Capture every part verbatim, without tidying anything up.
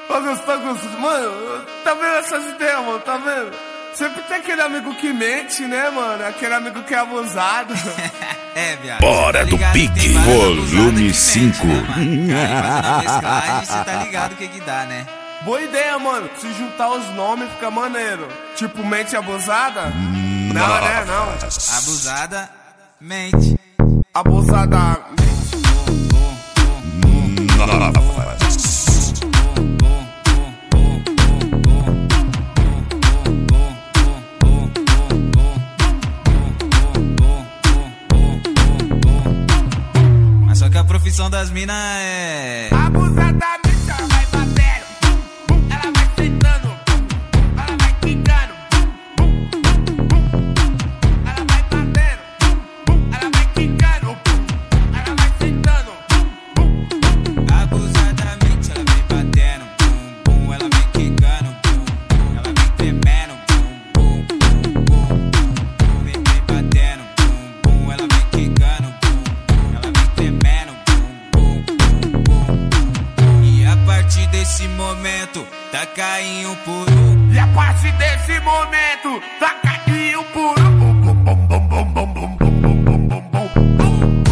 Ô, você tá gostando? Mano, tá vendo essas ideias, mano? Tá vendo? Sempre tem aquele amigo que mente, né, mano? Aquele amigo que é abusado. É, viado. Bora tá do pique, volume cinco. Você tá ligado o que que dá, né? Boa ideia, mano. Se juntar os nomes fica maneiro. Tipo, mente abusada? Não, né? Não. Abusada, mente. Abusada, mente. Mas só que a profissão das minas é... Abusadamente ela vai batendo, bum, bum, ela vai sentando, bum, bum, ela vai quicando, bum, bum, bum, ela vai batendo, bum, bum, ela vai quicando, bum, ela vai sentando, bum, bum. Abusadamente ela vem batendo, bum, bum, ela vem quicando, bum, bum, ela vem tremendo, bum, bum, bum, bum, vem vem batendo, bum, bum, ela vem quicando, bum, ela vem tremendo, bum, bum, bum, bum. E a partir desse momento, tá caindo por um. E a partir desse momento, tá caindo por um. Bum, bum, bum, bum, bum, bum, bum, bum, bum, bum, bum.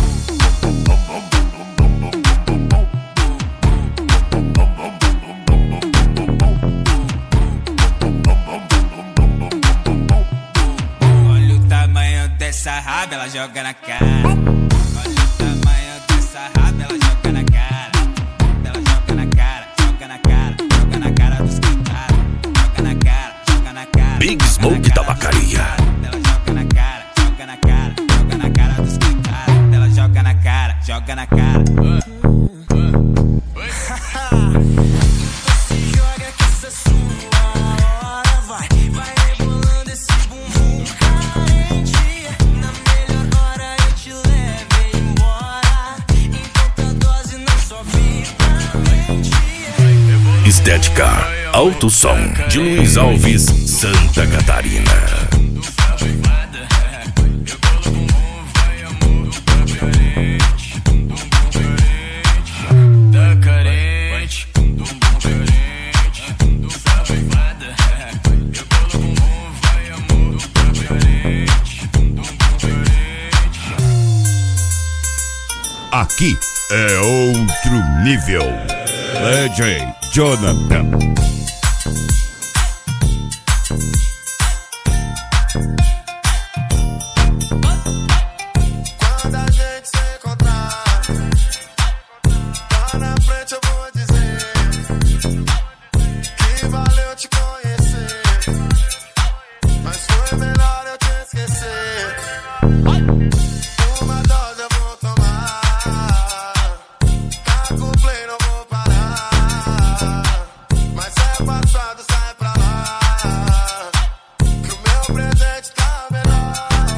Olha o tamanho dessa raba, ela joga na cara. Olha o tamanho dessa raba, ela joga na cara. Ela joga na cara, joga na cara, joga na cara dos cantados. Joga na cara, joga na cara. Big Smoke Tabacaria. Ela joga na cara, joga na cara, joga na cara dos cantados. Ela joga na cara, joga na cara. Estética Alto Som de Luiz Alves, Santa Catarina. Aqui é outro nível. D J Jonathan. Quando a gente se encontrar, lá na frente eu vou dizer que valeu te conhecer, mas foi melhor eu te esquecer. Uma dose eu vou tomar, tá com play, não vou parar, mas é passado, sai pra lá, que o meu presente tá melhor.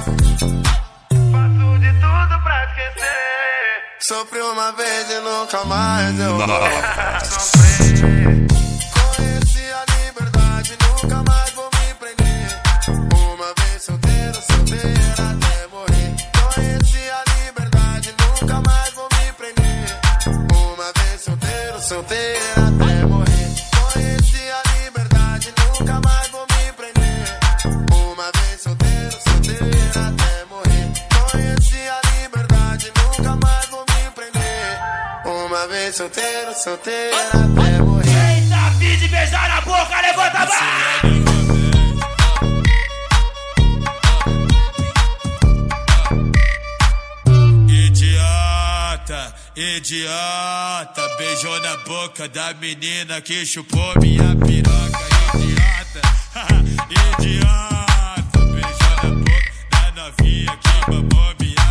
Faço de tudo pra esquecer. Sofri uma vez e nunca mais eu vou sofrer. Conheci a liberdade, nunca mais vou me prender. Uma vez solteiro, solteira até morrer. Conheci a liberdade, nunca mais vou me prender. Uma vez solteiro, solteira até morrer. Conheci a liberdade, nunca mais vou me prender. Uma vez solteiro, solteira até morrer. Conheci a liberdade, nunca mais vou me prender. Uma vez solteiro, solteira até morrer. Eita, pede beijar na boca, levanta a mão! Idiota, idiota, beijou na boca da menina que chupou minha piroca. Idiota, idiota, beijou na boca da novinha que mamou minha